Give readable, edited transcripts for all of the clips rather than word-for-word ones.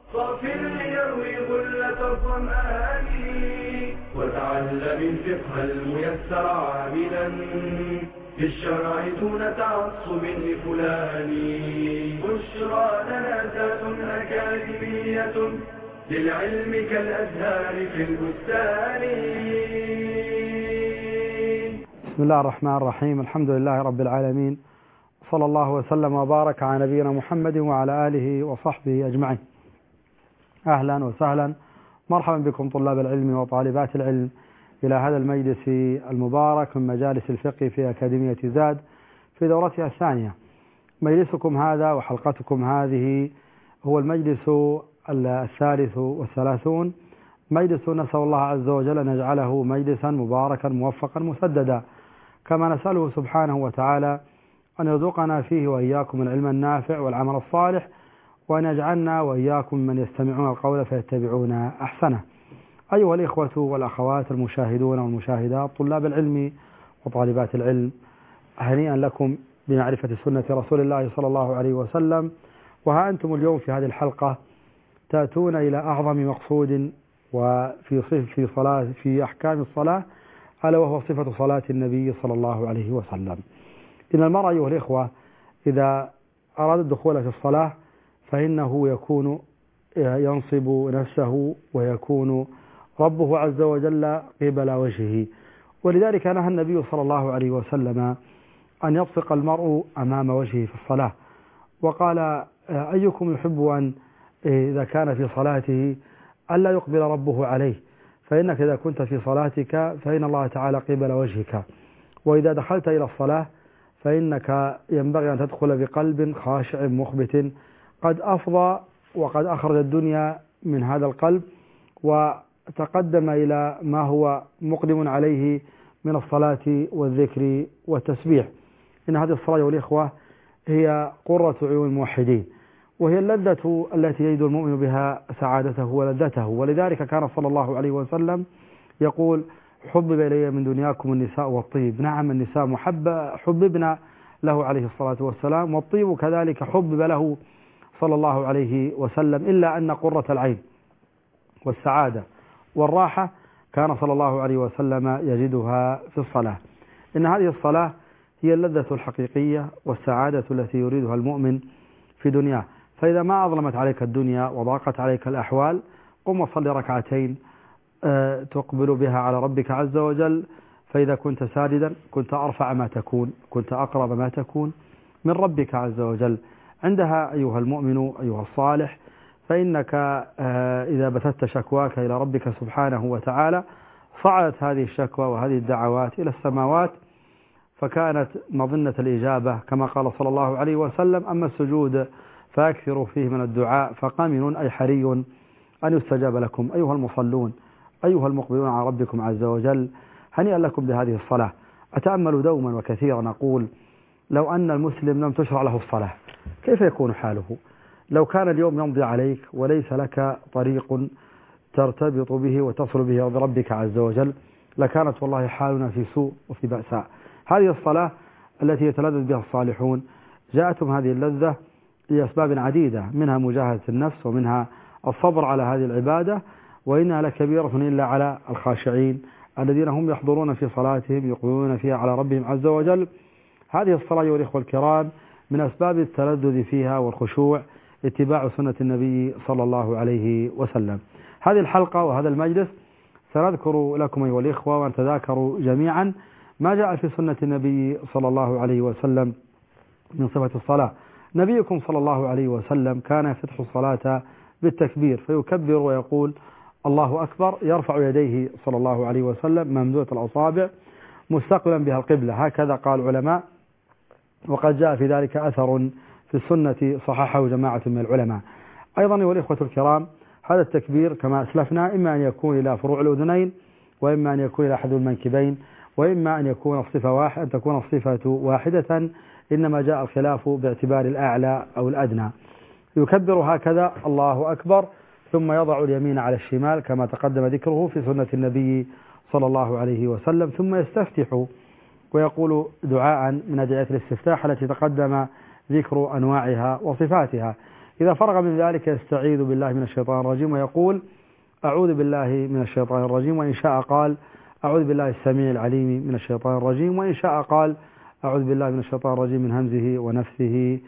صافر ليروي غلة الظمآن وتعلم الفقه الميسر عاملا في الشرع دون تعصب لفلان. بشرى لنا ذات أكاديمية للعلم كالأزهار في البستان. بسم الله الرحمن الرحيم. الحمد لله رب العالمين، صلى الله وسلم وبارك على نبينا محمد وعلى آله وصحبه أجمعين. أهلا وسهلا، مرحبا بكم طلاب العلم وطالبات العلم إلى هذا المجلس المبارك من مجالس الفقه في أكاديمية زاد في دورتها الثانية. مجلسكم هذا وحلقتكم هذه هو المجلس الثالث والثلاثون، مجلس نسأل الله عز وجل أن يجعله مجلسا مباركا موفقا مسددا، كما نسأله سبحانه وتعالى أن يرزقنا فيه وإياكم العلم النافع والعمل الصالح، وأن يجعلنا وإياكم من يستمعون القول فيتبعون أحسنه. أيها الإخوة والأخوات المشاهدون والمشاهدات طلاب العلم وطالبات العلم، هنيئا لكم بمعرفة سنة رسول الله صلى الله عليه وسلم. وها أنتم اليوم في هذه الحلقة تأتون إلى أعظم مقصود في أحكام الصلاة، ألا وهو صفة صلاة النبي صلى الله عليه وسلم. إن المرء أيها الإخوة إذا أراد الدخول في الصلاة فإنه يكون ينصب نفسه ويكون ربه عز وجل قبل وجهه، ولذلك نهى النبي صلى الله عليه وسلم أن يبصق المرء أمام وجهه في الصلاة، وقال: أيكم يحب أن إذا كان في صلاته ألا يقبل ربه عليه، فإنك إذا كنت في صلاتك فإن الله تعالى قبل وجهك، وإذا دخلت إلى الصلاة فإنك ينبغي أن تدخل بقلب خاشع مخبت قد أفضى وقد أخرج الدنيا من هذا القلب وتقدم إلى ما هو مقدم عليه من الصلاة والذكر والتسبيح. إن هذه الصلاة والإخوة هي قرة عيون الموحدين، وهي اللذة التي يجد المؤمن بها سعادته ولذته، ولذلك كان صلى الله عليه وسلم يقول: حبب إلي من دنياكم النساء والطيب. نعم، النساء حببنا له عليه الصلاة والسلام، والطيب كذلك حبب له صلى الله عليه وسلم، إلا أن قرة العين والسعادة والراحة كان صلى الله عليه وسلم يجدها في الصلاة. إن هذه الصلاة هي اللذة الحقيقية والسعادة التي يريدها المؤمن في دنياه. فإذا ما أظلمت عليك الدنيا وضاقت عليك الأحوال، قم وصل ركعتين تقبل بها على ربك عز وجل. فإذا كنت ساجدا كنت أرفع ما تكون، كنت أقرب ما تكون من ربك عز وجل. عندها أيها المؤمن أيها الصالح، فإنك إذا بثت شكواك إلى ربك سبحانه وتعالى صعدت هذه الشكوى وهذه الدعوات إلى السماوات، فكانت مظنة الإجابة كما قال صلى الله عليه وسلم: أما السجود فأكثروا فيه من الدعاء فقامن أي حري أن يستجاب لكم. أيها المصلون، أيها المقبلون على ربكم عز وجل، هنيئا لكم بهذه الصلاة. أتأمل دوما وكثيرا نقول: لو أن المسلم لم تشرع له الصلاة كيف يكون حاله؟ لو كان اليوم يمضي عليك وليس لك طريق ترتبط به وتصل به بربك عز وجل، لكانت والله حالنا في سوء وفي بأساء. هذه الصلاة التي يتلذذ بها الصالحون جاءتهم هذه اللذة لأسباب عديدة، منها مجاهدة النفس، ومنها الصبر على هذه العبادة، وإنها لكبيرة إلا على الخاشعين الذين هم يحضرون في صلاتهم يقبلون فيها على ربهم عز وجل. هذه الصلاة أيها الإخوة الكرام من أسباب التلذذ فيها والخشوع اتباع سنة النبي صلى الله عليه وسلم. هذه الحلقة وهذا المجلس سنذكر لكم أيها الإخوة وأن تذاكروا جميعا ما جاء في سنة النبي صلى الله عليه وسلم من صفة الصلاة. نبيكم صلى الله عليه وسلم كان يفتح الصلاة بالتكبير، فيكبر ويقول: الله أكبر، يرفع يديه صلى الله عليه وسلم ممدودة الأصابع مستقبلا بها القبلة، هكذا قال العلماء، وقد جاء في ذلك أثر في السنة صححه جماعة من العلماء. أيضا أيها الإخوة الكرام، هذا التكبير كما أسلفنا إما أن يكون إلى فروع الأذنين، وإما أن يكون إلى حذو المنكبين، وإما أن تكون الصفة واحدة، إنما جاء الخلاف باعتبار الأعلى أو الأدنى. يكبر هكذا: الله أكبر، ثم يضع اليمين على الشمال كما تقدم ذكره في سنة النبي صلى الله عليه وسلم، ثم يستفتح ويقول دعاء من أدعية الاستفتاح التي تقدم ذكر أنواعها وصفاتها. إذا فرغ من ذلك يستعيذ بالله من الشيطان الرجيم ويقول أعوذ بالله من الشيطان الرجيم، وإن شاء قال أعوذ بالله السميع العليم من الشيطان الرجيم، وإن شاء قال أعوذ بالله من الشيطان الرجيم من همزه ونفثه.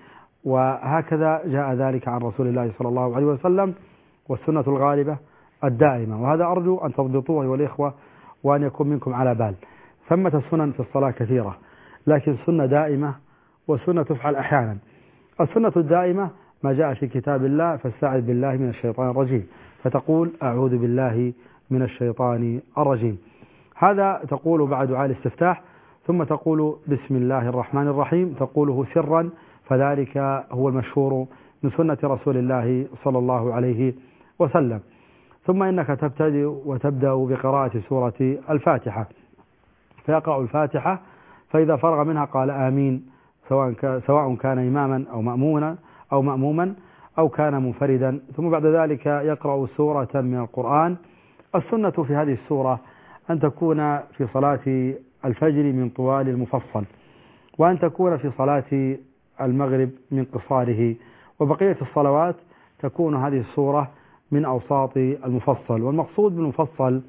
وهكذا جاء ذلك عن رسول الله صلى الله عليه وسلم، والسنة الغالبة الدائمة. وهذا أرجو أن تضبطوه أيها الإخوة وأن يكون منكم على بال. ثمة السنن في الصلاة كثيرة، لكن سنة دائمة وسنة تفعل أحيانا. السنة الدائمة ما جاء في كتاب الله فاستعذ بالله من الشيطان الرجيم، فتقول أعوذ بالله من الشيطان الرجيم. هذا تقول بعد دعاء الاستفتاح، ثم تقول بسم الله الرحمن الرحيم، تقوله سرا، فذلك هو المشهور من سنة رسول الله صلى الله عليه وسلم. ثم إنك تبتدئ وتبدأ بقراءة سورة الفاتحة، فيقرأ الفاتحة، فإذا فرغ منها قال آمين، سواء كان إماما أو مأموما أو كان منفردا. ثم بعد ذلك يقرأ سورة من القرآن. السنة في هذه السورة أن تكون في صلاة الفجر من طوال المفصل، وأن تكون في صلاة المغرب من قصاره، وبقية الصلوات تكون هذه السورة من أوساط المفصل. والمقصود بالمفصل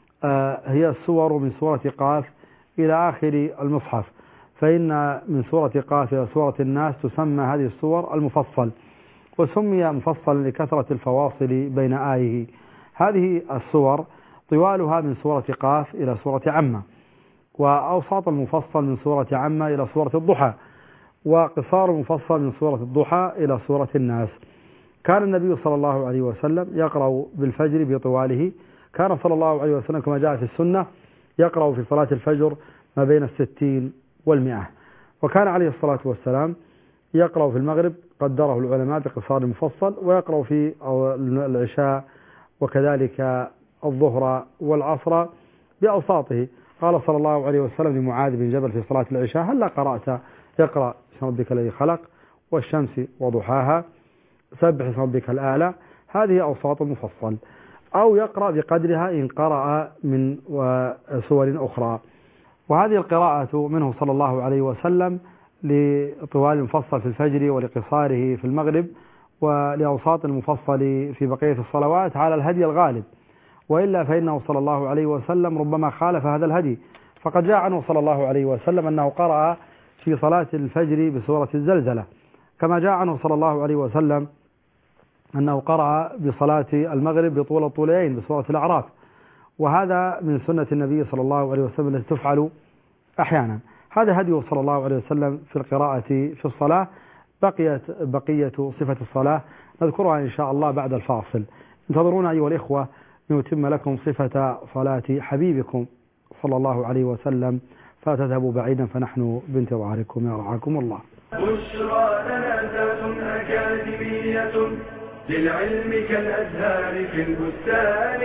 هي السور من سورة قاف إلى آخر المصحف، فإن من سورة قاف إلى سورة الناس تسمى هذه السور المفصل، وسمي مفصل لكثرة الفواصل بين آيه. هذه السور طوالها من سورة قاف إلى سورة عمة، وأوساط المفصل من سورة عمة إلى سورة الضحى، وقصار المفصل من سورة الضحى إلى سورة الناس. كان النبي صلى الله عليه وسلم يقرأ بالفجر بطواله، كان صلى الله عليه وسلم كما جاء في السنة يقرأ في صلاة الفجر ما بين 60 و100، وكان عليه الصلاة والسلام يقرأ في المغرب قدره العلماء بقصار المفصل، ويقرأ في العشاء وكذلك الظهر والعصر بأوساطه. قال صلى الله عليه وسلم لمعاذ بن جبل في صلاة العشاء هل قرأت يقرأ اسم ربك الذي خلق والشمس وضحاها سبح اسم ربك الأعلى، هذه أوساط المفصل، أو يقرأ بقدرها إن قرأ من سور أخرى. وهذه القراءة منه صلى الله عليه وسلم لطوال المفصل في الفجر ولقصاره في المغرب ولأوساط المفصل في بقية الصلوات على الهدي الغالب، وإلا فإنه صلى الله عليه وسلم ربما خالف هذا الهدي. فقد جاء عنه صلى الله عليه وسلم أنه قرأ في صلاة الفجر بسورة الزلزلة، كما جاء عنه صلى الله عليه وسلم أنه قرأ بصلاة المغرب بطول الطولين بسورة الأعراف، وهذا من سنة النبي صلى الله عليه وسلم التي تفعل أحيانا. هذا هديه صلى الله عليه وسلم في القراءة في الصلاة. بقية صفة الصلاة نذكرها إن شاء الله بعد الفاصل. انتظرونا أيها الإخوة نتم لكم صفة صلاة حبيبكم صلى الله عليه وسلم، فتذهبوا بعيدا فنحن بانتظاركم يرعاكم الله. بشرى لنا ذات أكاديمية للعلم كالأزهار في البستان.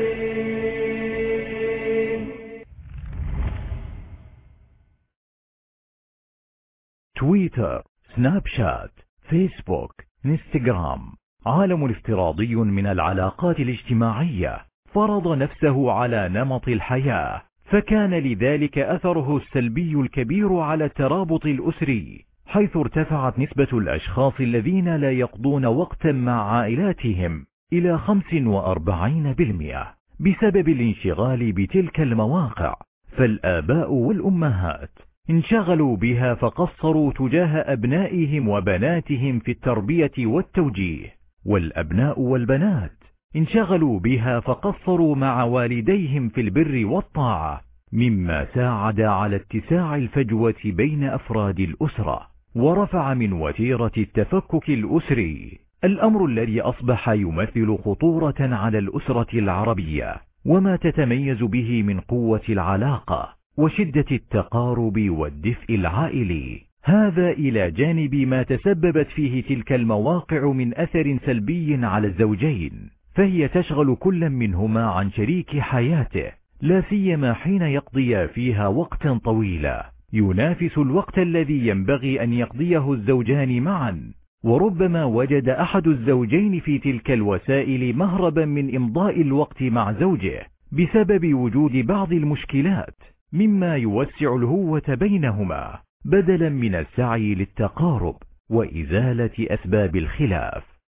تويتر، سناب شات، فيسبوك، انستغرام، عالم افتراضي من العلاقات الاجتماعية فرض نفسه على نمط الحياة، فكان لذلك أثره السلبي الكبير على الترابط الأسري، حيث ارتفعت نسبة الأشخاص الذين لا يقضون وقتا مع عائلاتهم إلى 45% بسبب الانشغال بتلك المواقع. فالآباء والأمهات انشغلوا بها فقصروا تجاه أبنائهم وبناتهم في التربية والتوجيه، والأبناء والبنات انشغلوا بها فقصروا مع والديهم في البر والطاعة، مما ساعد على اتساع الفجوة بين أفراد الأسرة ورفع من وتيرة التفكك الأسري، الأمر الذي أصبح يمثل خطورة على الأسرة العربية وما تتميز به من قوة العلاقة وشدة التقارب والدفء العائلي. هذا إلى جانب ما تسببت فيه تلك المواقع من أثر سلبي على الزوجين، فهي تشغل كل منهما عن شريك حياته، لا سيما حين يقضي فيها وقتا طويلا ينافس الوقت الذي ينبغي أن يقضيه الزوجان معا. وربما وجد أحد الزوجين في تلك الوسائل مهربا من إمضاء الوقت مع زوجه بسبب وجود بعض المشكلات، مما يوسع الهوة بينهما بدلا من السعي للتقارب وإزالة أسباب الخلاف.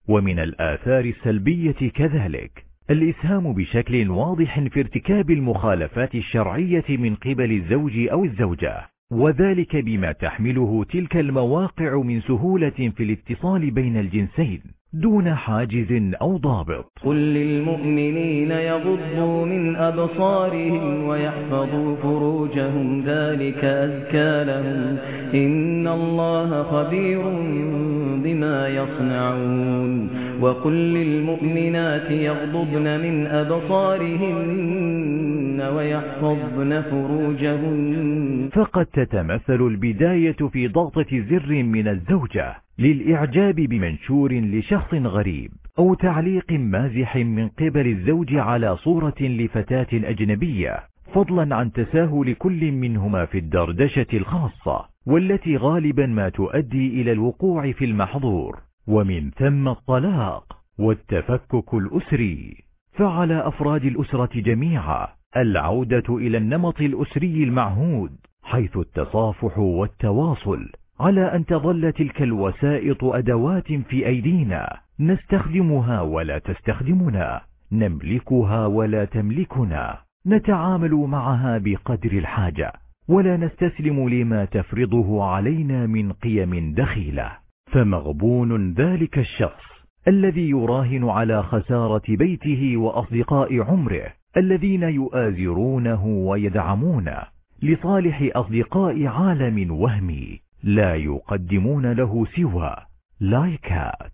ومن الآثار السلبية كذلك الإسهام بشكل واضح في ارتكاب المخالفات الشرعية من قبل الزوج أو الزوجة، وذلك بما تحمله تلك المواقع من سهولة في الاتصال بين الجنسين دون حاجز أو ضابط. قل للمؤمنين يغضوا من أبصارهم ويحفظوا فروجهم ذلك أزكى لهم إن الله خبير بما يصنعون. وقل للمؤمنات يغضضن من أبصارهن ويحفظن فروجهن. فقد تتمثل البداية في ضغطة زر من الزوجة للإعجاب بمنشور لشخص غريب أو تعليق مازح من قبل الزوج على صورة لفتاة أجنبية، فضلا عن تساهل كل منهما في الدردشة الخاصة والتي غالبا ما تؤدي إلى الوقوع في المحظور، ومن ثم الطلاق والتفكك الأسري. فعلى أفراد الأسرة جميعا العودة إلى النمط الأسري المعهود، حيث التصافح والتواصل، على أن تظل تلك الوسائط أدوات في أيدينا نستخدمها ولا تستخدمنا، نملكها ولا تملكنا، نتعامل معها بقدر الحاجة ولا نستسلم لما تفرضه علينا من قيم دخيلة. فمغبون ذلك الشخص الذي يراهن على خسارة بيته وأصدقاء عمره الذين يؤازرونه ويدعمونه لصالح أصدقاء عالم وهمي لا يقدمون له سوى لايكات.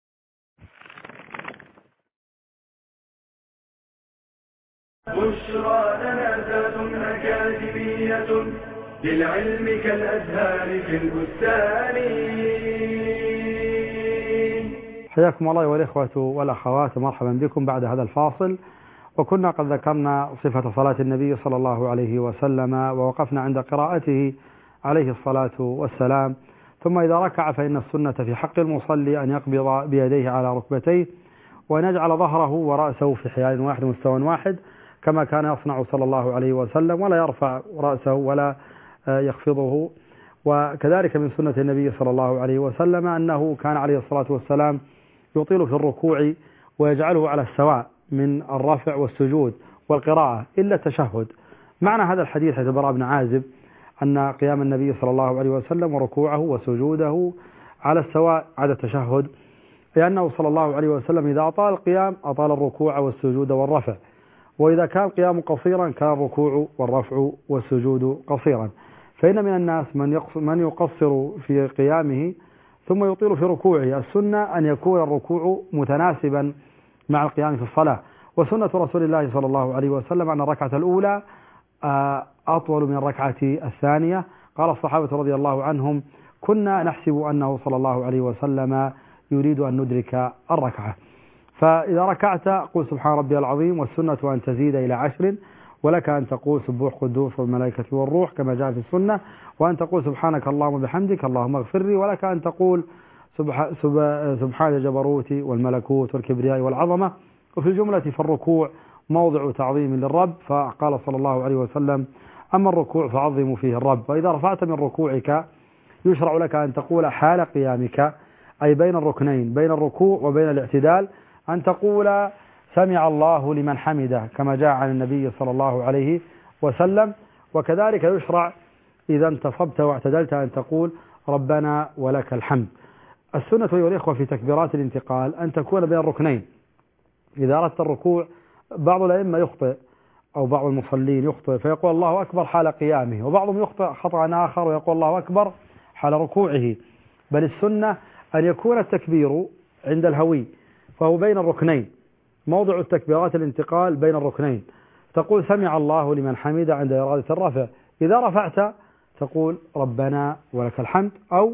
بشرى لنا ذات أكاديمية للعلم كالأزهار في البستان. حياكم الله والإخوة والأخوات، مرحبا بكم بعد هذا الفاصل. وكنا قد ذكرنا صفة صلاة النبي صلى الله عليه وسلم، ووقفنا عند قراءته عليه الصلاة والسلام. ثم إذا ركع فإن السنة في حق المصلي أن يقبض بيديه على ركبتيه وأن يجعل ظهره ورأسه في حيال واحد مستوى واحد كما كان يصنع صلى الله عليه وسلم، ولا يرفع رأسه ولا يخفضه. وكذلك من سنة النبي صلى الله عليه وسلم أنه كان عليه الصلاة والسلام يطيل في الركوع ويجعله على السواء من الرفع والسجود والقراءة إلا التشهد. معنى هذا الحديث حيث براء بن عازب أن قيام النبي صلى الله عليه وسلم وركوعه وسجوده على السواء عدا التشهد، لأنه صلى الله عليه وسلم إذا أطال القيام أطال الركوع والسجود والرفع، وإذا كان قيام قصيرا كان الركوع والرفع والسجود قصيرا. فإن من الناس من يقصر في قيامه ثم يطيل في ركوعه. السنة أن يكون الركوع متناسبا مع القيام في الصلاة. وسنة رسول الله صلى الله عليه وسلم أن الركعة الأولى أطول من الركعة الثانية. قال الصحابة رضي الله عنهم: كنا نحسب أنه صلى الله عليه وسلم يريد أن ندرك الركعة. فإذا ركعت قل سبحان ربي العظيم، والسنة أن تزيد إلى 10، ولك أن تقول سبوح قدوس والملائكة والروح كما جاء في السنة، وأن تقول سبحانك اللهم وبحمدك اللهم اغفر لي، ولك أن تقول سبحان الجبروت والملكوت والكبرياء والعظمة. وفي الجملة فالركوع موضع تعظيم للرب، فقال صلى الله عليه وسلم: أما الركوع فعظموا فيه الرب. وإذا رفعت من ركوعك يشرع لك أن تقول حال قيامك، أي بين الركنين، بين الركوع وبين الاعتدال، أن تقول سمع الله لمن حمده كما جاء عن النبي صلى الله عليه وسلم. وكذلك يشرع إذا انتصبت واعتدلت أن تقول ربنا ولك الحمد. السنة أيها الإخوة في تكبيرات الانتقال أن تكون بين الركنين. إذا أردت الركوع بعض الأئمة يخطئ أو بعض المصلين يخطئ فيقول الله أكبر حال قيامه، وبعضهم يخطئ خطأ آخر ويقول الله أكبر حال ركوعه. بل السنة أن يكون التكبير عند الهوي، فهو بين الركنين، موضع التكبيرات الانتقال بين الركنين. تقول سمع الله لمن حمده عند إرادة الرفع. إذا رفعت تقول ربنا ولك الحمد، أو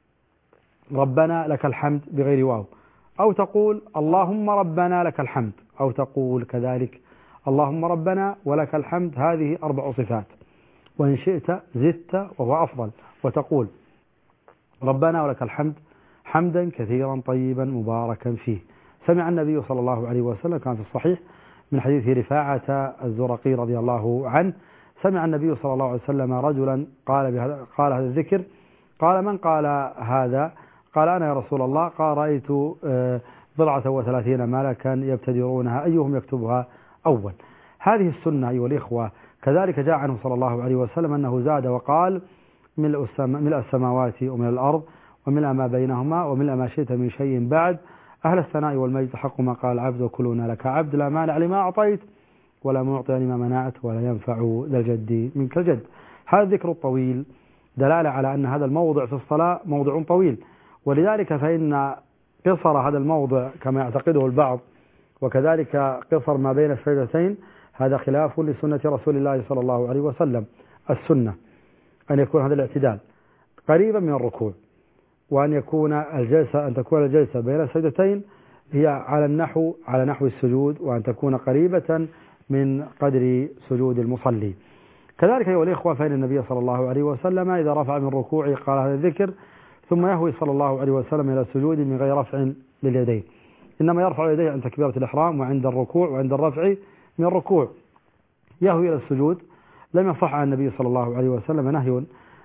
ربنا لك الحمد بغير واو، أو تقول اللهم ربنا لك الحمد، أو تقول كذلك اللهم ربنا ولك الحمد. هذه 4 صفات، وإن شئت زدت وهو أفضل، وتقول ربنا ولك الحمد حمدا كثيرا طيبا مباركا فيه. سمع النبي صلى الله عليه وسلم كان في الصحيح من حديث رفاعة الزرقي رضي الله عنه: سمع النبي صلى الله عليه وسلم رجلا قال هذا الذكر، قال من قال هذا؟ قال أنا يا رسول الله. قال رأيت 37 ملكا يبتدرونها أيهم يكتبها أول. هذه السنة أيها الإخوة كذلك جاء عنه صلى الله عليه وسلم أنه زاد وقال: ملء السماوات وملء الأرض وملء ما بينهما وملء ما شئت من شيء بعد، أهل الثناء والمجد حق ما قال العبد وكلنا لك عبد، لا مانع لما أعطيت ولا معطي لما منعت ولا ينفع ذا الجد منك الجد. هذا الذكر الطويل دلالة على أن هذا الموضع في الصلاة موضع طويل، ولذلك فإن قصر هذا الموضع كما يعتقده البعض وكذلك قصر ما بين السجدتين هذا خلاف لسنة رسول الله صلى الله عليه وسلم. السنة أن يكون هذا الاعتدال قريبا من الركوع، وأن تكون الجلسة بين السجدتين هي على نحو السجود، وأن تكون قريبة من قدر سجود المصلي. كذلك أيها الإخوة فإن النبي صلى الله عليه وسلم إذا رفع من ركوعه قال هذا الذكر، ثم يهوي صلى الله عليه وسلم إلى السجود من غير رفع لليدين، إنما يرفع يديه عند تكبيرة الإحرام وعند الركوع وعند الرفع من الركوع يهوي إلى السجود. لم يصح عن النبي صلى الله عليه وسلم نهي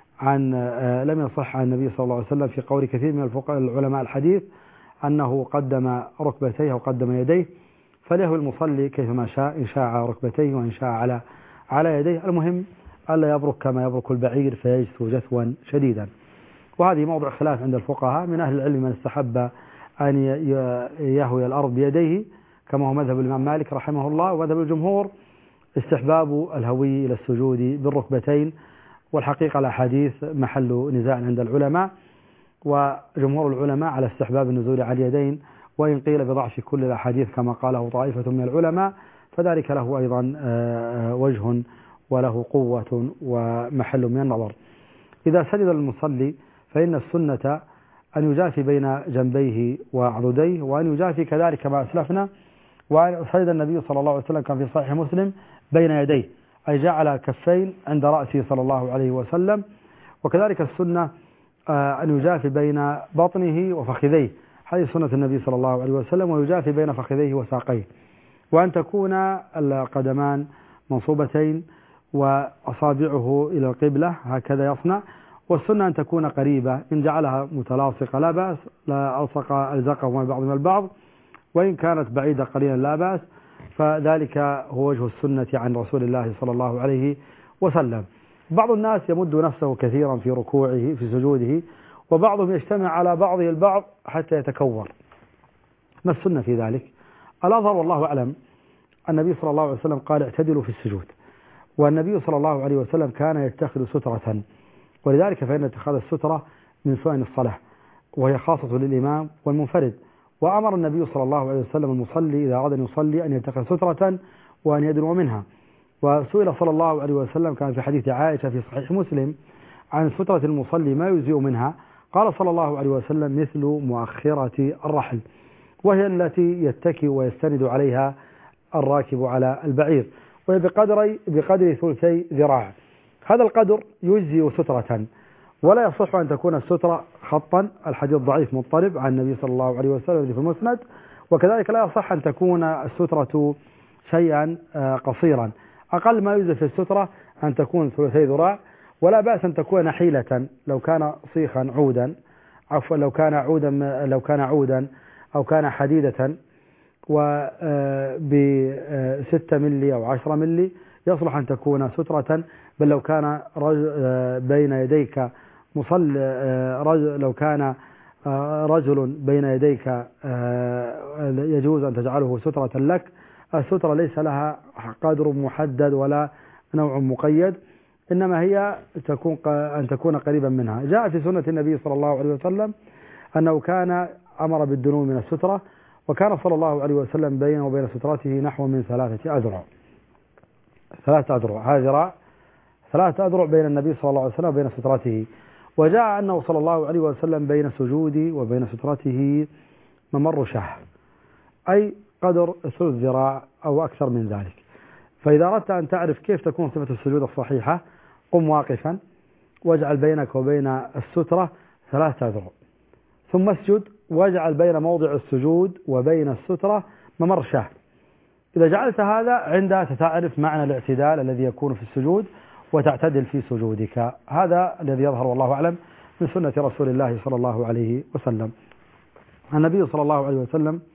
لم يصح عن النبي صلى الله عليه وسلم في قول كثير من العلماء الحديث أنه قدم ركبتيه وقدم يديه، فليهوي المصلي كيفما شاء، إن شاء على ركبتيه وإن شاء على يديه، المهم ألا يبرك كما يبرك البعير فيجثو جثوا شديدا. وهذه موضع خلاف عند الفقهاء، من أهل العلم من استحب أن يهوي الأرض بيديه كما هو مذهب الإمام مالك رحمه الله، ومذهب الجمهور استحباب الهوي إلى السجود بالركبتين، والحقيقة الأحاديث محل نزاع عند العلماء، وجمهور العلماء على استحباب النزول على اليدين، وإن قيل بضعف كل الأحاديث كما قاله طائفة من العلماء فذلك له أيضا وجه وله قوة ومحل من النظر. إذا سجد المصلي فإن السنة أن يجافي بين جنبيه وعضديه، وأن يجافي كذلك ما أسلفنا، وسجد النبي صلى الله عليه وسلم كان في صحيح مسلم بين يديه، أي جعل كفين عند رأسه صلى الله عليه وسلم. وكذلك السنة أن يجافي بين بطنه وفخذيه، هذه سنة النبي صلى الله عليه وسلم، ويجافي بين فخذيه وساقيه، وأن تكون القدمان منصوبتين وأصابعه إلى القبلة هكذا يصنع. والسنة أن تكون قريبة، إن جعلها متلاصقة لا بأس، لا ألزقهما بعضهم البعض، وإن كانت بعيدة قليلا لا بأس، فذلك هو وجه السنة عن رسول الله صلى الله عليه وسلم. بعض الناس يمد نفسه كثيرا في ركوعه في سجوده، وبعضهم يجتمع على بعضه البعض حتى يتكور. ما السنة في ذلك؟ الأظهر والله أعلم النبي صلى الله عليه وسلم قال اعتدلوا في السجود، والنبي صلى الله عليه وسلم كان يتخذ سترة، ولذلك فإن اتخاذ السترة من سنن الصلاة، وهي خاصة للإمام والمنفرد. وأمر النبي صلى الله عليه وسلم المصلي إذا أراد أن يصلي أن يتخذ سترة وأن يدنو منها. وسئل صلى الله عليه وسلم كان في حديث عائشة في صحيح مسلم عن سترة المصلي ما يجزئ منها، قال صلى الله عليه وسلم مثل مؤخرة الرحل، وهي التي يتكي ويستند عليها الراكب على البعير، وهي بقدر ثلثي ذراع. هذا القدر يجزئ سترة، ولا يصح أن تكون السترة خطا، الحديث ضعيف مضطرب عن النبي صلى الله عليه وسلم في المسند. وكذلك لا يصح أن تكون السترة شيئا قصيرا، أقل ما يجزئ في السترة أن تكون ثلثي ذراع، ولا بأس أن تكون نحيلة لو كان صيخا عودا، عفوا لو كان عودا أو كان حديدة ب6 ملي أو 10 ملي يصلح أن تكون سترة. بل لو كان بين يديك لو كان رجل بين يديك يجوز أن تجعله سترة لك. السترة ليس لها قدر محدد ولا نوع مقيد، إنما هي أن تكون قريبا منها. جاء في سنة النبي صلى الله عليه وسلم أنه كان أمر بالدنو من السترة، وكان صلى الله عليه وسلم بينه وبين سترته نحو من 3 أذرع. 3 أذرع، هذا ذراع 3 أذرع بين النبي صلى الله عليه وسلم وبين سترته. وجاء أنه صلى الله عليه وسلم بين سجودي وبين سترته ممر شاه، أي قدر 3 ذراع أو أكثر من ذلك. فإذا أردت أن تعرف كيف تكون صفة السجود الصحيحة قم واقفا واجعل بينك وبين السترة 3 أذرع، ثم اسجد واجعل بين موضع السجود وبين السترة ممر شاه. إذا جعلت هذا عندها ستعرف معنى الاعتدال الذي يكون في السجود وتعتدل في سجودك. هذا الذي يظهر والله أعلم من سنة رسول الله صلى الله عليه وسلم. النبي صلى الله عليه وسلم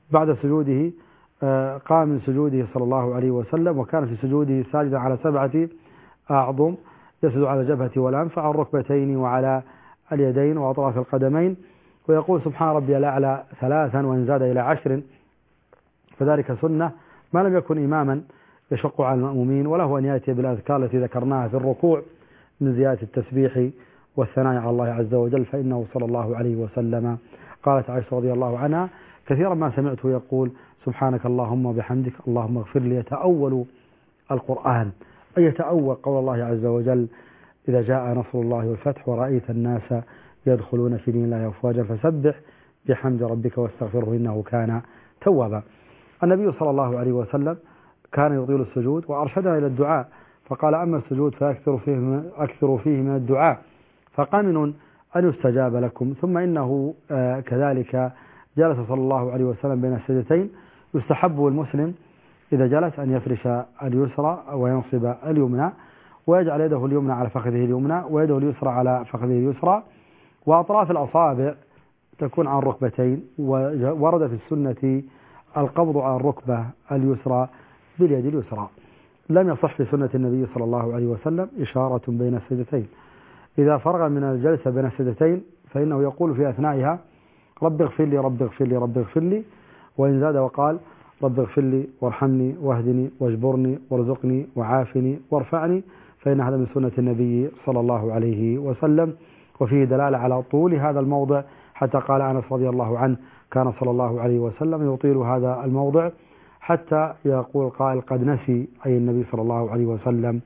بعد سجوده قام من سجوده صلى الله عليه وسلم، وكان في سجوده ساجدا على 7 أعظم، يسجد على الجبهة والأنف، على الركبتين وعلى اليدين وأطراف القدمين، ويقول سبحان ربي الأعلى 3 وإن زاد إلى 10، فذلك سنة ما لم يكن إماما يشق على المأمومين، وله أن يأتي بالأذكار التي ذكرناها في الركوع من زيادة التسبيح والثناء على الله عز وجل، فإنه صلى الله عليه وسلم قالت عائشة رضي الله عنها كثيرا ما سمعته يقول سبحانك اللهم وبحمدك اللهم اغفر لي، يتأول القرآن، أي يتأول قول الله عز وجل إذا جاء نصر الله والفتح ورأيت الناس يدخلون في دين الله أفواجا فسبح بحمد ربك واستغفره إنه كان توابا. النبي صلى الله عليه وسلم كان يطيل السجود وأرشدنا إلى الدعاء، فقال أما السجود فأكثروا فيه من الدعاء فقمن أن يستجاب لكم. ثم إنه كذلك جلس صلى الله عليه وسلم بين السجدتين، يستحب المسلم إذا جلس أن يفرش اليسرى وينصب اليمنى، ويجعل يده اليمنى على فخذه اليمنى ويده اليسرى على فخذه اليسرى، وأطراف الأصابع تكون على الركبتين، وورد في السنة القبض على الركبة اليسرى باليد اليسرى. لم يصح في سنة النبي صلى الله عليه وسلم إشارة بين السجدتين. إذا فرغ من الجلسة بين السجدتين فإنه يقول في أثنائها رب اغفر لي رب اغفر لي رب اغفر لي، وإن زاد وقال رب اغفر لي وارحمني واهدني واجبرني وارزقني وعافني وارفعني، فإن هذا من سنة النبي صلى الله عليه وسلم، وفيه دلالة على طول هذا الموضع، حتى قال أنس رضي الله عنه كان صلى الله عليه وسلم يطيل هذا الموضع حتى يقول قائل قد نسي أي النبي صلى الله عليه وسلم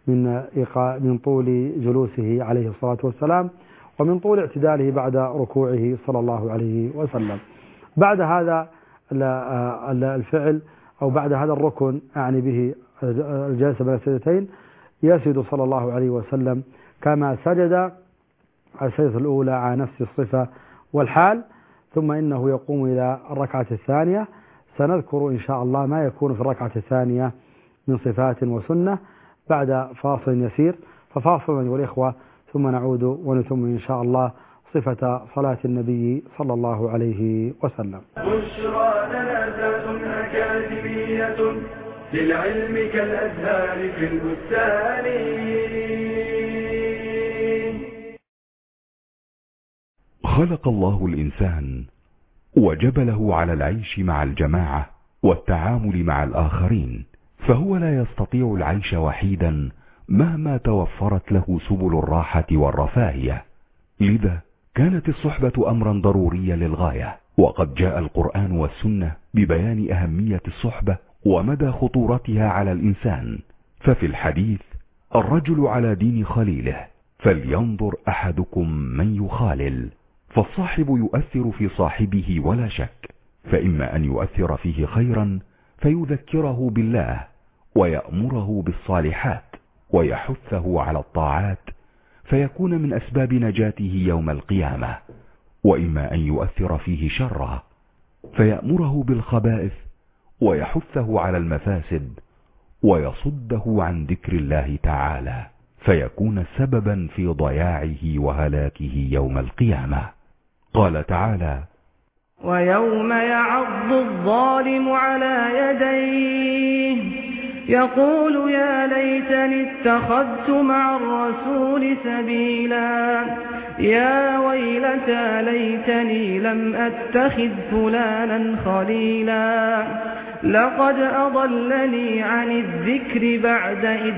من طول جلوسه عليه الصلاة والسلام، ومن طول اعتداله بعد ركوعه صلى الله عليه وسلم. بعد هذا الفعل أو بعد هذا الركن أعني به الجلسة بين السجدتين، يسجد صلى الله عليه وسلم كما سجد على السجدة الأولى على نفس الصفة والحال، ثم إنه يقوم إلى الركعة الثانية. سنذكر إن شاء الله ما يكون في الركعة الثانية من صفات وسنة بعد فاصل يسير، ففاصل أيها الإخوة ثم نعود ونتم إن شاء الله صفة صلاة النبي صلى الله عليه وسلم. بشرى لنا أكاديمية للعلم كالأزهار في البستان. خلق الله الإنسان وجبله على العيش مع الجماعة والتعامل مع الآخرين، فهو لا يستطيع العيش وحيدا مهما توفرت له سبل الراحة والرفاهية. لذا كانت الصحبة أمرا ضروريا للغاية، وقد جاء القرآن والسنة ببيان أهمية الصحبة ومدى خطورتها على الإنسان. ففي الحديث الرجل على دين خليله فلينظر أحدكم من يخالل، فالصاحب يؤثر في صاحبه ولا شك، فإما أن يؤثر فيه خيرا فيذكره بالله ويأمره بالصالحات ويحثه على الطاعات فيكون من أسباب نجاته يوم القيامة، وإما أن يؤثر فيه شرا فيأمره بالخبائث ويحثه على المفاسد ويصده عن ذكر الله تعالى فيكون سببا في ضياعه وهلاكه يوم القيامة. قال تعالى: ويوم يعض الظالم على يديه يقول يا ليتني اتخذت مع الرسول سبيلا يا ويلتى ليتني لم أتخذ فلانا خليلا لقد أضلني عن الذكر بعد إذ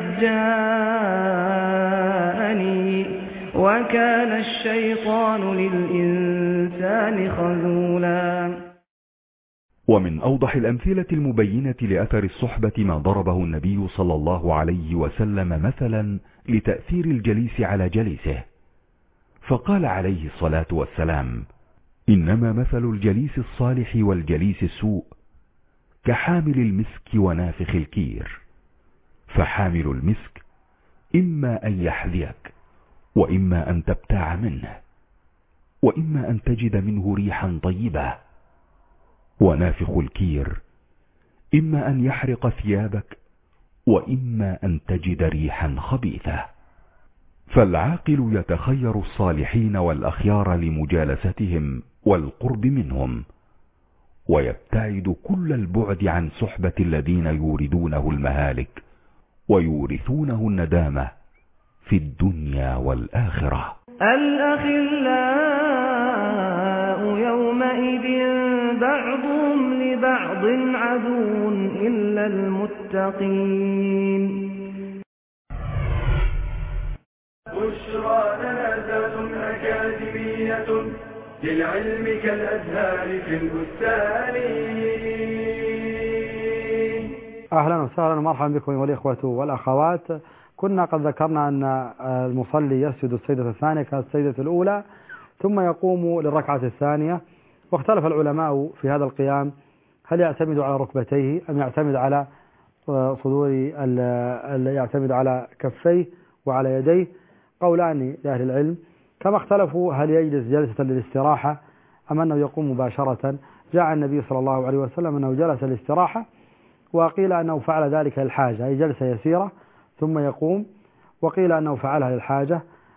جاءني وكان الشيطان للإنسان خذولا. ومن أوضح الأمثلة المبينة لأثر الصحبة ما ضربه النبي صلى الله عليه وسلم مثلا لتأثير الجليس على جليسه، فقال عليه الصلاة والسلام: إنما مثل الجليس الصالح والجليس السوء كحامل المسك ونافخ الكير، فحامل المسك إما أن يحذيك وإما أن تبتاع منه وإما أن تجد منه ريحا طيبة، ونافخ الكير إما أن يحرق ثيابك وإما أن تجد ريحا خبيثة. فالعاقل يتخير الصالحين والأخيار لمجالستهم والقرب منهم، ويبتعد كل البعد عن صحبة الذين يوردونه المهالك ويورثونه الندامة في الدنيا والآخرة. الأخلاء يومئذ بعضهم لبعض عدو إلا المتقين. بشرى لنا أكاديمية للعلم كالأزهار في البستان. أهلا وسهلا ومرحبا بكم أيها الإخوة والأخوات. كنا قد ذكرنا أن المصلي يسجد السجدة الثانية كالسجدة الأولى ثم يقوم للركعة الثانية، واختلف العلماء في هذا القيام هل يعتمد على ركبتيه أم يعتمد على يعتمد على كفيه وعلى يديه. قولان لأهل العلم، كما اختلفوا هل يجلس جلسة للاستراحة أم أنه يقوم مباشرة. جاء النبي صلى الله عليه وسلم أنه جلس للاستراحة، وقيل أنه فعل ذلك للحاجة أي جلسة يسيرة ثم يقوم، وقيل أنه فعلها للحاجة،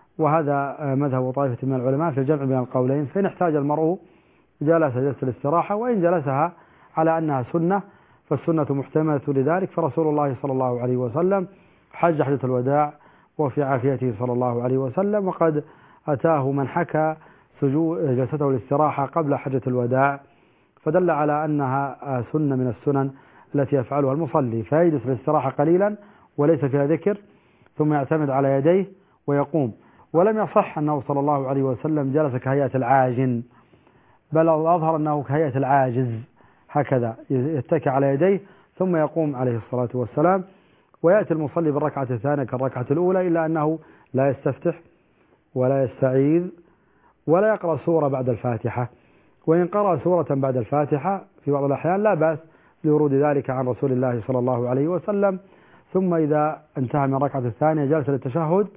وهذا مذهب طائفة من العلماء في الجمع بين القولين. فإن احتاج المرء جلس جلسة الاستراحة، وإن جلسها على أنها سنة فالسنة محتملة لذلك، فرسول الله صلى الله عليه وسلم حج حجة الوداع وفي عافيته صلى الله عليه وسلم، وقد أتاه من حكى جلسته الاستراحة قبل حجة الوداع، فدل على أنها سنة من السنن التي يفعلها المصلي، فيجلس الاستراحة قليلا وليس فيها ذكر ثم يعتمد على يديه ويقوم. ولم يصح أنه صلى الله عليه وسلم جلس كهيئة العاجن، بل أظهر أنه كهيئة العاجز، هكذا يتكئ على يديه ثم يقوم عليه الصلاة والسلام. ويأتي المصلي بالركعة الثانية كالركعة الأولى، إلا أنه لا يستفتح ولا يستعيذ ولا يقرأ سورة بعد الفاتحة، وإن قرأ سورة بعد الفاتحة في بعض الأحيان لا بأس لورود ذلك عن رسول الله صلى الله عليه وسلم. ثم إذا انتهى من الركعة الثانية جلس للتشهد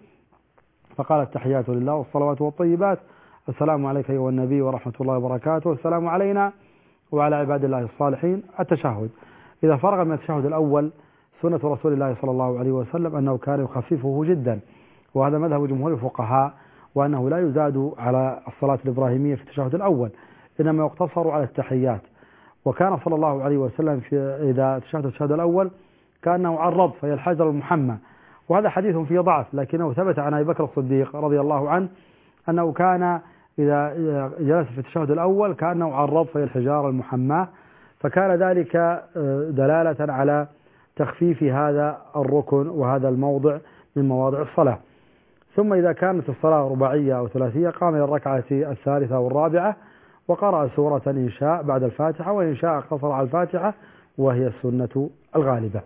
فقال التحيات لله والصلوات والطيبات، السلام عليك أيها النبي ورحمة الله وبركاته، السلام علينا وعلى عباد الله الصالحين. التشهد إذا فرغ من التشهد الأول، سنة رسول الله صلى الله عليه وسلم أنه كان يخففه جدا، وهذا مذهب جمهور الفقهاء، وأنه لا يزاد على الصلاة الإبراهيمية في التشهد الأول، إنما يقتصر على التحيات. وكان صلى الله عليه وسلم إذا تشهد التشهد الأول كأنه عرض فهي الحجر المحمى، وهذا حديث فيه ضعف، لكنه ثبت عن أبي بكر الصديق رضي الله عنه أنه كان إذا جلس في التشهد الأول كأنه عرض فهي الحجارة المحماة، فكان ذلك دلالة على تخفيف هذا الركن وهذا الموضع من مواضع الصلاة. ثم إذا كانت الصلاة رباعية أو ثلاثية قام إلى الركعة الثالثة والرابعة وقرأ سورة إن شاء بعد الفاتحة، وإن شاء اقتصر على الفاتحة وهي السنة الغالبة.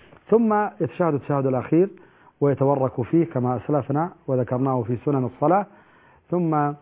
ثم يتشهد التشهد الأخير ويتورك فيه كما أسلفنا وذكرناه في سنن الصلاة، ثم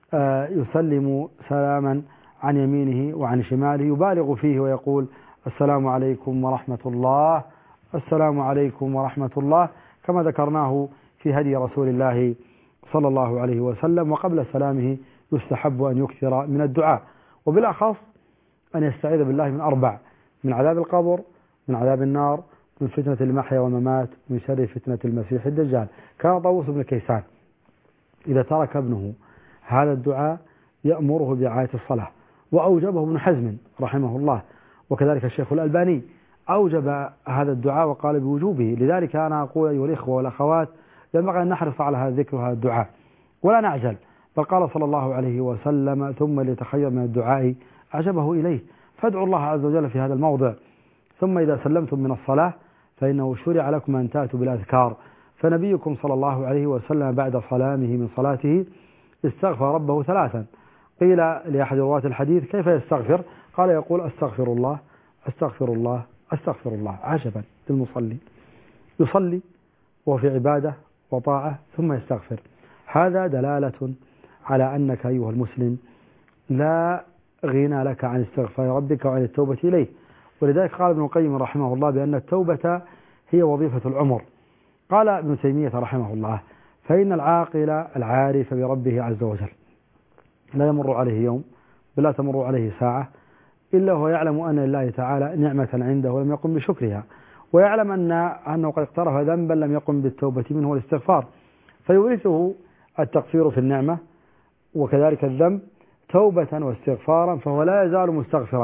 يسلم سلاما عن يمينه وعن شماله، يبالغ فيه ويقول السلام عليكم ورحمة الله، السلام عليكم ورحمة الله، كما ذكرناه في هدي رسول الله صلى الله عليه وسلم. وقبل سلامه يستحب أن يكثر من الدعاء، وبالأخص أن يستعيذ بالله من أربع: من عذاب القبر، من عذاب النار، من فتنة المحيا والممات، من شر فتنة المسيح الدجال. كان طاووس بن كيسان إذا ترك ابنه هذا الدعاء يأمره برعاية الصلاة، وأوجبه ابن حزم رحمه الله، وكذلك الشيخ الألباني أوجب هذا الدعاء وقال بوجوبه. لذلك أنا أقول أيها الإخوة والأخوات ينبغي أن نحرص على هذا الذكر وهذا الدعاء ولا نعجل، بل قال صلى الله عليه وسلم ثم ليتخير من الدعاء أعجبه إليه، فادعوا الله عز وجل في هذا الموضع. ثم إذا سلمتم من الصلاة فإنه شرع لكم أن تأتوا بالأذكار، فنبيكم صلى الله عليه وسلم بعد سلامه من صلاته استغفر ربه ثلاثا. قيل لأحد رواة الحديث كيف يستغفر؟ قال يقول أستغفر الله أستغفر الله أستغفر الله. عجبا للمصلي، يصلي وفي عبادة وطاعة ثم يستغفر. هذا دلالة على أنك أيها المسلم لا غنى لك عن استغفار ربك وعن التوبة إليه. ولذلك قال ابن القيم رحمه الله بأن التوبة هي وظيفة العمر. قال ابن تيمية رحمه الله فإن العاقل العارف بربه عز وجل لا يمر عليه يوم ولا تمر عليه ساعة إلا هو يعلم أن لله تعالى نعمة عنده ولم يقم بشكرها، ويعلم أنه قد اقترف ذنبا لم يقم بالتوبة منه والاستغفار، فيورثه التقصير في النعمة وكذلك الذنب توبة واستغفارا، فهو لا يزال مستغفرا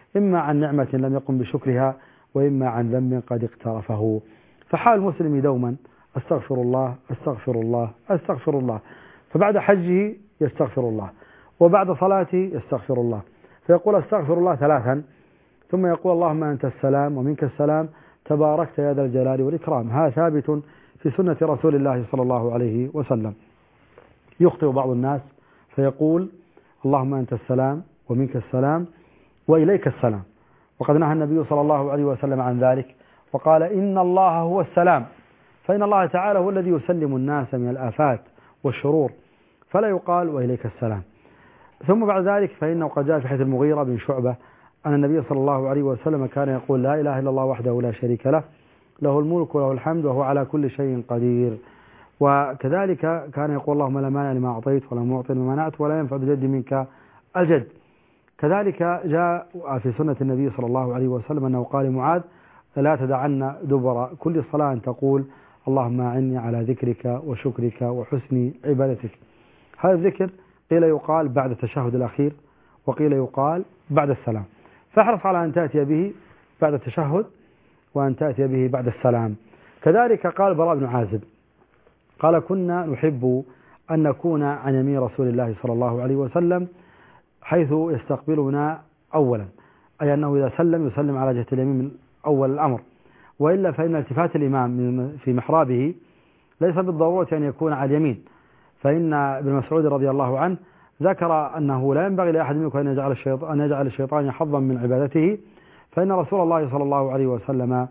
إما عن نعمة لم يقم بشكرها، وإما عن ذنب قد اقترفه. فحال المسلم دوما أستغفر الله أستغفر الله أستغفر الله، فبعد حجه يستغفر الله، وبعد صلاته يستغفر الله، فيقول أستغفر الله 3، ثم يقول اللهم أنت السلام ومنك السلام تباركت يا ذا الجلال والإكرام. هذا ثابت في سنة رسول الله صلى الله عليه وسلم. يخطئ بعض الناس فيقول اللهم أنت السلام ومنك السلام وإليك السلام، وقد نهى النبي صلى الله عليه وسلم عن ذلك وقال إن الله هو السلام، فإن الله تعالى هو الذي يسلم الناس من الآفات والشرور، فلا يقال وإليك السلام. ثم بعد ذلك فإنه قد جاء في حديث المغيرة بن شعبة أن النبي صلى الله عليه وسلم كان يقول لا إله إلا الله وحده لا شريك له، له الملك وله الحمد وهو على كل شيء قدير. وكذلك كان يقول اللهم لا مانع لما أعطيت ولا معطي لما منعت ولا ينفع بجد منك الجد. كذلك جاء في سنة النبي صلى الله عليه وسلم أنه قال لمعاذ لا تدعن دبر كل صلاة أن تقول اللهم أعني على ذكرك وشكرك وحسن عبادتك. هذا الذكر قيل يقال بعد التشهد الأخير، وقيل يقال بعد السلام، فاحرص على أن تأتي به بعد التشهد وأن تأتي به بعد السلام. كذلك قال براء بن عازب قال كنا نحب أن نكون عن يمين رسول الله صلى الله عليه وسلم حيث يستقبلنا أولا، أي أنه إذا سلم يسلم على جهة اليمين من أول الأمر، وإلا فإن التفات الإمام في محرابه ليس بالضرورة أن يكون على اليمين، فإن ابن مسعود رضي الله عنه ذكر أنه لا ينبغي لأحد منكم أن يجعل الشيطان حظا من عبادته، فإن رسول الله صلى الله عليه وسلم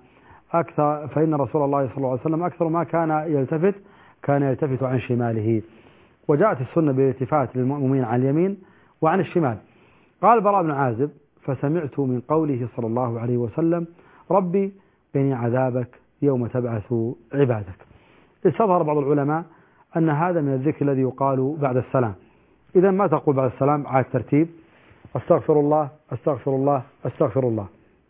أكثر ما كان يلتفت عن شماله، وجاءت السنة بالالتفات للمؤمنين عن اليمين وعن الشمال. قال براء بن عازب فسمعت من قوله صلى الله عليه وسلم ربي قني عذابك يوم تبعث عبادك. استظهر بعض العلماء أن هذا من الذكر الذي يقال بعد السلام. إذا ما تقول بعد السلام على الترتيب أستغفر الله أستغفر الله أستغفر الله،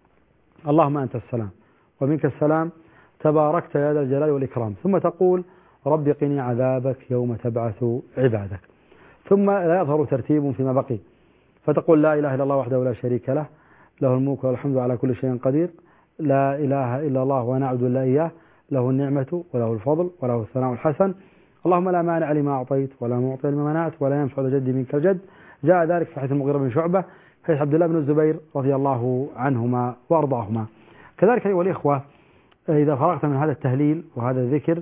اللهم أنت السلام ومنك السلام تباركت يا ذا الجلال والإكرام، ثم تقول رب قني عذابك يوم تبعث عبادك، ثم لا يظهر ترتيب فيما بقي، فتقول لا إله إلا الله وحده لا شريك له، له الملك والحمد على كل شيء قدير، لا إله إلا الله ونعبد إلا إياه، له النعمة وله الفضل وله الثناء الحسن، اللهم لا مانع لما أعطيت ولا معطي لما منعت ولا ينفع الجد منك الجد. جاء ذلك في حديث المغيرة بن شعبة حديث عبد الله بن الزبير رضي الله عنهما وأرضاهما. كذلك أيها الإخوة إذا فرغت من هذا التهليل وهذا الذكر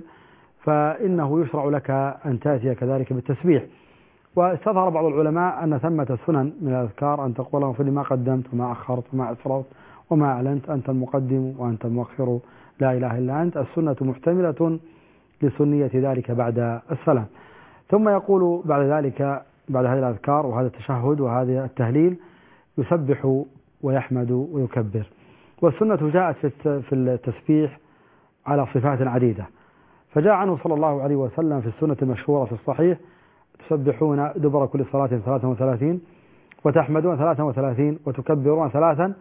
فإنه يشرع لك أن تأتي كذلك بالتسبيح. واستظهر بعض العلماء أن ثمة سنن من الأذكار أن تقول اللهم اغفر لي ما قدمت وما أخرت وما أسررت وما أعلنت، أنت المقدم وأنت المؤخر لا إله إلا أنت. السنة محتملة لسنية ذلك بعد السلام. ثم يقول بعد ذلك بعد هذه الأذكار وهذا التشهد وهذا التهليل يسبح ويحمد ويكبر. والسنة جاءت في التسبيح على صفات عديدة، فجاء عنه صلى الله عليه وسلم في السنة المشهورة في الصحيح تسبحون دبر كل صلاة 33 وتحمدون 33 وتكبرون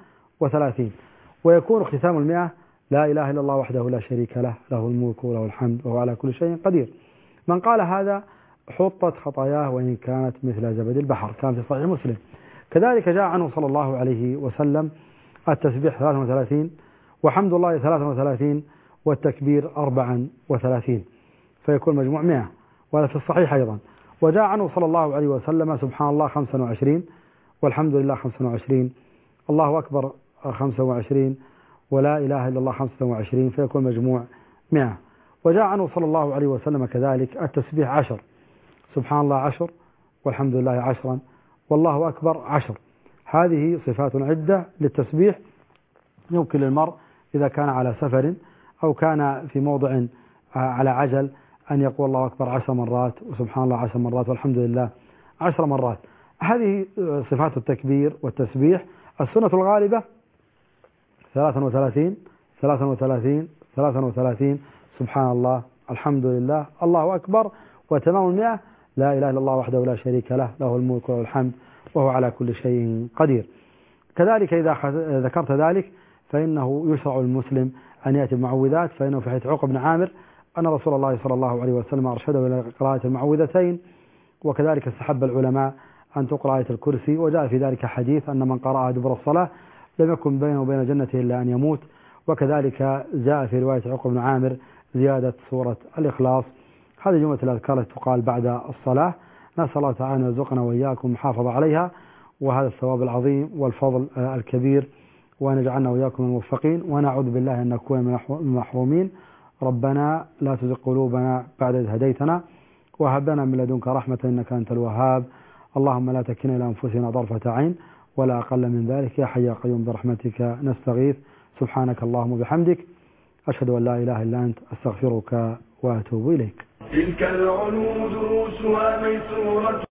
33، ويكون ختام 100 لا إله إلا الله وحده لا شريك له، له الملك وله الحمد وهو على كل شيء قدير. من قال هذا حطت خطاياه وإن كانت مثل زبد البحر، كان في صحيح مسلم. كذلك جاء عنه صلى الله عليه وسلم التسبيح 33 وحمد الله 33 والتكبير 34، فيكون مجموع 100، وهذا في الصحيح أيضا. وجاء عنه صلى الله عليه وسلم سبحان الله 25 والحمد لله 25 الله أكبر 25 ولا إله إلا الله 25، فيكون مجموع 100. وجاء عنه صلى الله عليه وسلم كذلك التسبيح 10، سبحان الله 10 والحمد لله 10 والله أكبر 10. هذه صفات عدة للتسبيح يمكن للمرء إذا كان على سفر أو كان في موضع على عجل أن يقول الله أكبر 10 مرات وسبحان الله 10 مرات والحمد لله 10 مرات. هذه صفات التكبير والتسبيح. السنة الغالبة 33 33 33 سبحان الله الحمد لله الله أكبر، وتمام 100 لا إله إلا الله وحده لا شريك له، له الملك وله الحمد وهو على كل شيء قدير. كذلك إذا ذكرت ذلك فإنه يشرع المسلم أن يأتي بمعوذات، فإنه في حديث عقبة بن عامر أن رسول الله صلى الله عليه وسلم أرشده إلى قراءة المعوذتين، وكذلك استحب العلماء أن تقرأ آية الكرسي، وجاء في ذلك حديث أن من قرأها دبر الصلاة لم يكن بينه وبين جنته إلا أن يموت. وكذلك جاء في رواية عقبة بن عامر زيادة سورة الإخلاص. هذه جملة الأذكار التي تقال بعد الصلاة. نسأل الله تعالى أن يرزقنا وإياكم محافظة عليها، وهذا الثواب العظيم والفضل الكبير، وأن يجعلنا وإياكم الموفقين، ونعوذ بالله أن نكون من المحرومين. ربنا لا تزغ قلوبنا بعد إذ هديتنا، وهب لنا من لدنك رحمة إنك أنت الوهاب. اللهم لا تكلنا إلى أنفسنا طرفة عين ولا أقل من ذلك، يا حي يا قيوم برحمتك نستغيث. سبحانك اللهم وبحمدك، أشهد أن لا إله إلا أنت، أستغفرك وأتوب إليك. تلك العلوم دروسها ميسورة